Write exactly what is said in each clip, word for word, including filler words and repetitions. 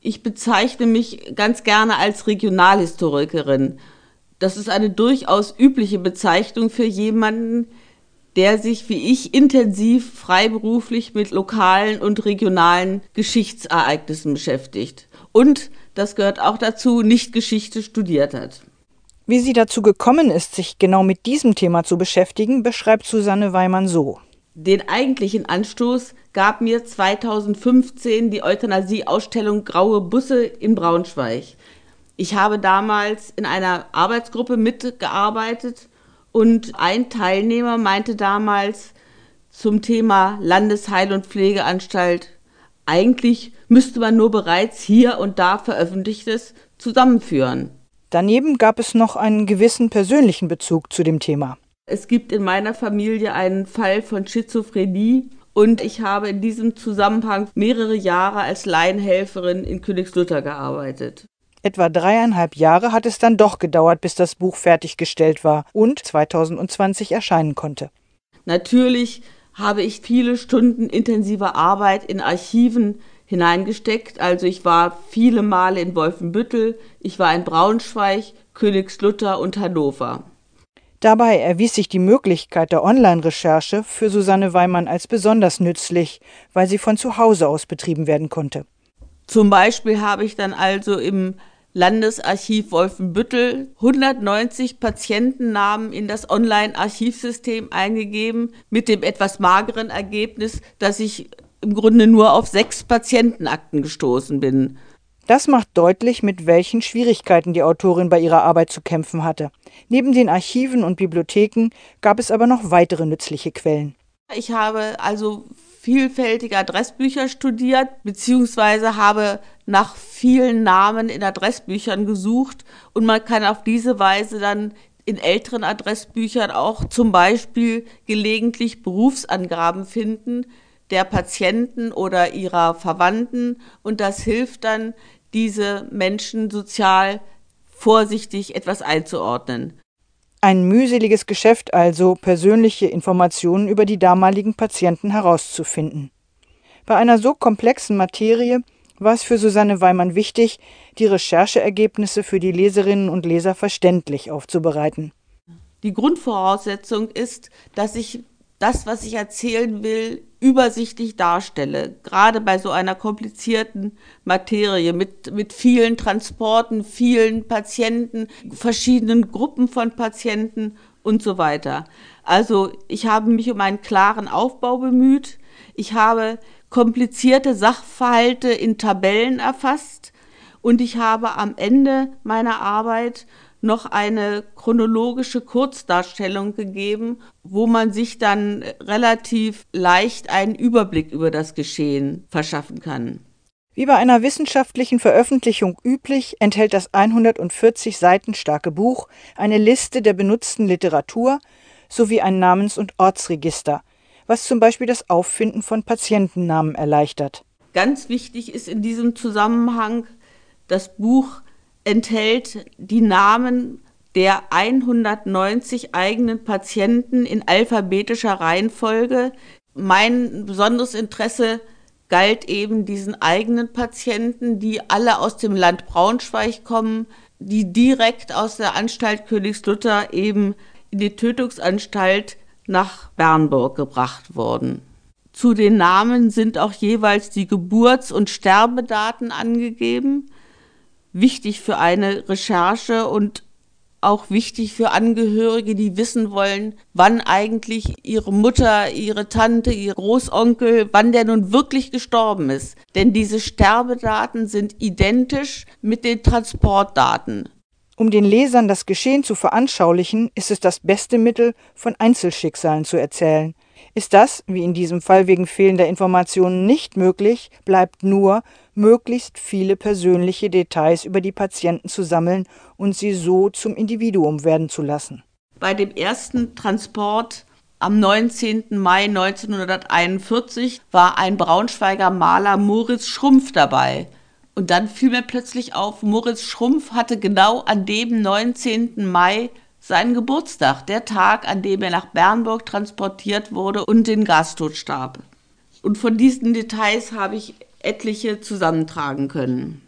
Ich bezeichne mich ganz gerne als Regionalhistorikerin. Das ist eine durchaus übliche Bezeichnung für jemanden, der sich wie ich intensiv freiberuflich mit lokalen und regionalen Geschichtsereignissen beschäftigt. Und, das gehört auch dazu, nicht Geschichte studiert hat. Wie sie dazu gekommen ist, sich genau mit diesem Thema zu beschäftigen, beschreibt Susanne Weimann so. Den eigentlichen Anstoß gab mir zweitausendfünfzehn die Euthanasie-Ausstellung Graue Busse in Braunschweig. Ich habe damals in einer Arbeitsgruppe mitgearbeitet und ein Teilnehmer meinte damals zum Thema Landesheil- und Pflegeanstalt, eigentlich müsste man nur bereits hier und da Veröffentlichtes zusammenführen. Daneben gab es noch einen gewissen persönlichen Bezug zu dem Thema. Es gibt in meiner Familie einen Fall von Schizophrenie und ich habe in diesem Zusammenhang mehrere Jahre als Laienhelferin in Königslutter gearbeitet. Etwa dreieinhalb Jahre hat es dann doch gedauert, bis das Buch fertiggestellt war und zweitausendzwanzig erscheinen konnte. Natürlich habe ich viele Stunden intensiver Arbeit in Archiven hineingesteckt. Also ich war viele Male in Wolfenbüttel, ich war in Braunschweig, Königslutter und Hannover. Dabei erwies sich die Möglichkeit der Online-Recherche für Susanne Weimann als besonders nützlich, weil sie von zu Hause aus betrieben werden konnte. Zum Beispiel habe ich dann also im Landesarchiv Wolfenbüttel hundertneunzig Patientennamen in das Online-Archivsystem eingegeben, mit dem etwas mageren Ergebnis, dass ich im Grunde nur auf sechs Patientenakten gestoßen bin. Das macht deutlich, mit welchen Schwierigkeiten die Autorin bei ihrer Arbeit zu kämpfen hatte. Neben den Archiven und Bibliotheken gab es aber noch weitere nützliche Quellen. Ich habe also vielfältige Adressbücher studiert, beziehungsweise habe nach vielen Namen in Adressbüchern gesucht und man kann auf diese Weise dann in älteren Adressbüchern auch zum Beispiel gelegentlich Berufsangaben finden der Patienten oder ihrer Verwandten und das hilft dann, diese Menschen sozial vorsichtig etwas einzuordnen. Ein mühseliges Geschäft also, persönliche Informationen über die damaligen Patienten herauszufinden. Bei einer so komplexen Materie war es für Susanne Weimann wichtig, die Rechercheergebnisse für die Leserinnen und Leser verständlich aufzubereiten. Die Grundvoraussetzung ist, dass ich das, was ich erzählen will, übersichtlich darstelle. Gerade bei so einer komplizierten Materie mit, mit vielen Transporten, vielen Patienten, verschiedenen Gruppen von Patienten und so weiter. Also ich habe mich um einen klaren Aufbau bemüht. Ich habe komplizierte Sachverhalte in Tabellen erfasst und ich habe am Ende meiner Arbeit noch eine chronologische Kurzdarstellung gegeben, wo man sich dann relativ leicht einen Überblick über das Geschehen verschaffen kann. Wie bei einer wissenschaftlichen Veröffentlichung üblich, enthält das hundertvierzig Seiten starke Buch eine Liste der benutzten Literatur sowie ein Namens- und Ortsregister, was zum Beispiel das Auffinden von Patientennamen erleichtert. Ganz wichtig ist in diesem Zusammenhang, das Buch enthält die Namen der hundertneunzig eigenen Patienten in alphabetischer Reihenfolge. Mein besonderes Interesse galt eben diesen eigenen Patienten, die alle aus dem Land Braunschweig kommen, die direkt aus der Anstalt Königslutter eben in die Tötungsanstalt nach Bernburg gebracht wurden. Zu den Namen sind auch jeweils die Geburts- und Sterbedaten angegeben. Wichtig für eine Recherche und auch wichtig für Angehörige, die wissen wollen, wann eigentlich ihre Mutter, ihre Tante, ihr Großonkel, wann der nun wirklich gestorben ist. Denn diese Sterbedaten sind identisch mit den Transportdaten. Um den Lesern das Geschehen zu veranschaulichen, ist es das beste Mittel, von Einzelschicksalen zu erzählen. Ist das, wie in diesem Fall wegen fehlender Informationen, nicht möglich, bleibt nur, möglichst viele persönliche Details über die Patienten zu sammeln und sie so zum Individuum werden zu lassen. Bei dem ersten Transport am neunzehnten Mai neunzehnhunderteinundvierzig war ein Braunschweiger Maler Moritz Schrumpf dabei. Und dann fiel mir plötzlich auf, Moritz Schrumpf hatte genau an dem neunzehnten Mai seinen Geburtstag, der Tag, an dem er nach Bernburg transportiert wurde und den Gastod starb. Und von diesen Details habe ich etliche zusammentragen können.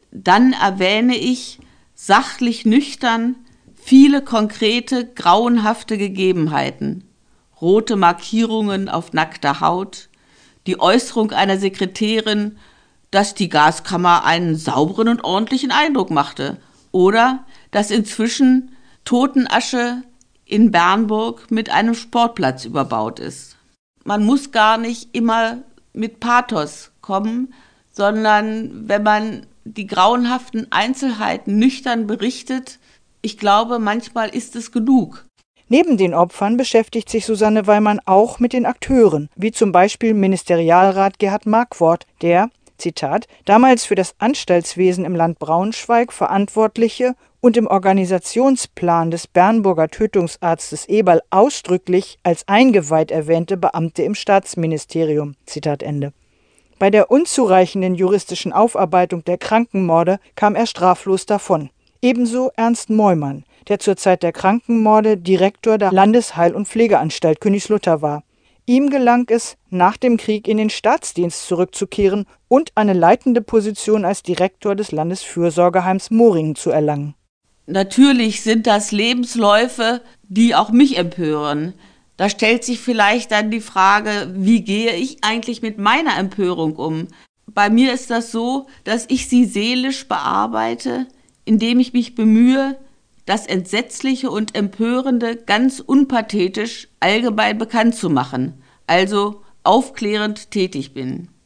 dann erwähne ich sachlich nüchtern viele konkrete, grauenhafte Gegebenheiten. Rote Markierungen auf nackter Haut, die Äußerung einer Sekretärin, dass die Gaskammer einen sauberen und ordentlichen Eindruck machte, oder dass inzwischen Totenasche in Bernburg mit einem Sportplatz überbaut ist. Man muss gar nicht immer mit Pathos kommen, sondern wenn man die grauenhaften Einzelheiten nüchtern berichtet, ich glaube, manchmal ist es genug. Neben den Opfern beschäftigt sich Susanne Weimann auch mit den Akteuren, wie zum Beispiel Ministerialrat Gerhard Markwort, der, Zitat, damals für das Anstaltswesen im Land Braunschweig verantwortliche und im Organisationsplan des Bernburger Tötungsarztes Eberl ausdrücklich als eingeweiht erwähnte Beamte im Staatsministerium. Zitat Ende. Bei der unzureichenden juristischen Aufarbeitung der Krankenmorde kam er straflos davon. Ebenso Ernst Meumann, der zur Zeit der Krankenmorde Direktor der Landesheil- und Pflegeanstalt Königslutter war. Ihm gelang es, nach dem Krieg in den Staatsdienst zurückzukehren und eine leitende Position als Direktor des Landesfürsorgeheims Moringen zu erlangen. Natürlich sind das Lebensläufe, die auch mich empören. Da stellt sich vielleicht dann die Frage, wie gehe ich eigentlich mit meiner Empörung um? Bei mir ist das so, dass ich sie seelisch bearbeite, indem ich mich bemühe, das Entsetzliche und Empörende ganz unpathetisch allgemein bekannt zu machen, also aufklärend tätig bin.